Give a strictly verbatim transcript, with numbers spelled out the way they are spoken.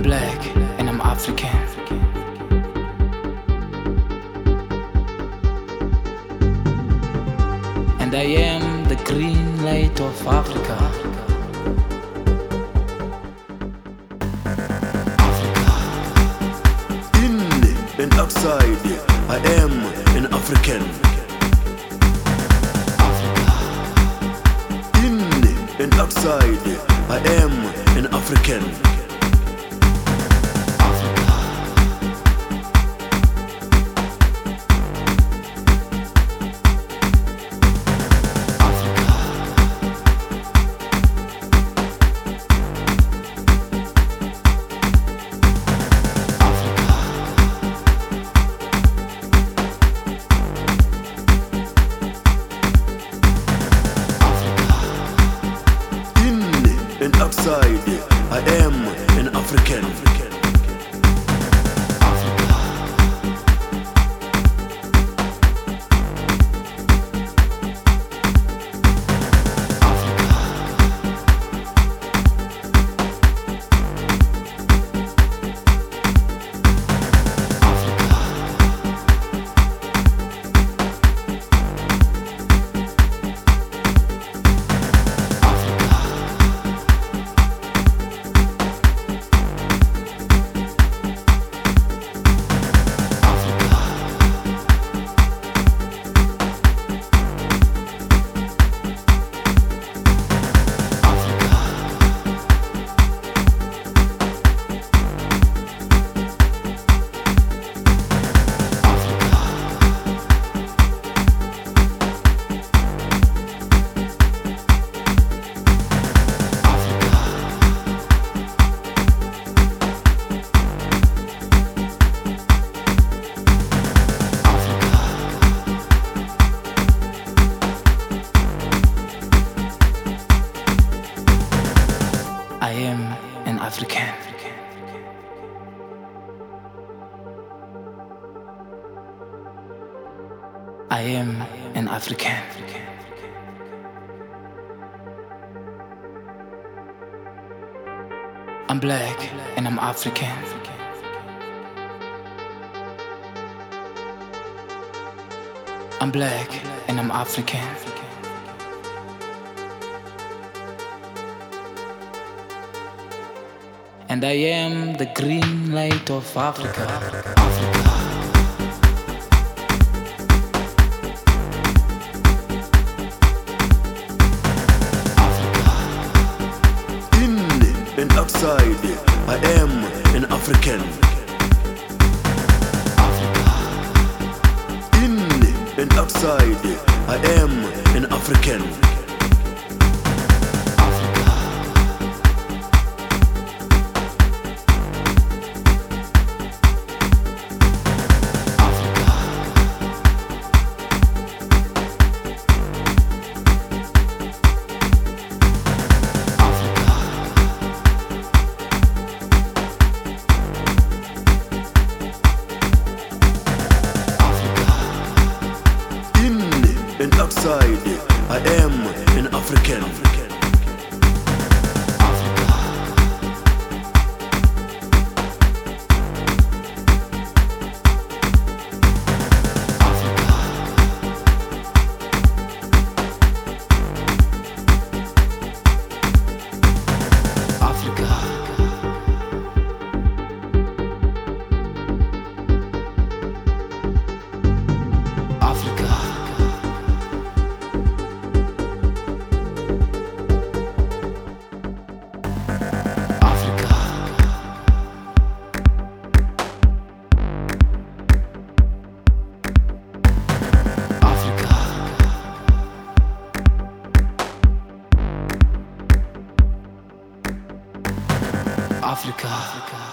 black and I'm African. And I am the green light of Africa. In and outside, I am an African. In and outside, I am an African. And outside, I am an African. I am an African. I am an African. I'm black and I'm African. I'm black and I'm African. And I am the green light of Africa. In and outside, I am an African. In and outside, I am an African. And outside, I am an African. Africa. Africa.